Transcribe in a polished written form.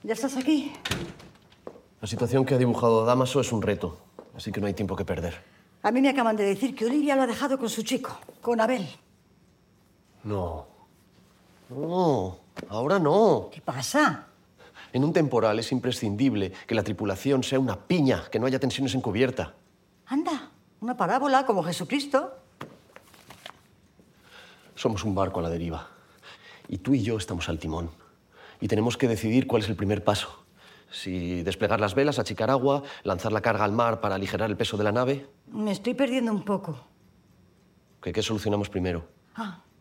¿Ya estás aquí? La situación que ha dibujado Dámaso es un reto, así que no hay tiempo que perder. A mí me acaban de decir que Olivia lo ha dejado con su chico, con Abel. No. No, ahora no. ¿Qué pasa? En un temporal es imprescindible que la tripulación sea una piña, que no haya tensiones en cubierta. Anda, una parábola como Jesucristo. Somos un barco a la deriva. Y tú y yo estamos al timón. Y tenemos que decidir cuál es el primer paso. Si desplegar las velas, achicar agua, lanzar la carga al mar para aligerar el peso de la nave. Me estoy perdiendo un poco. ¿Qué solucionamos primero? Ah,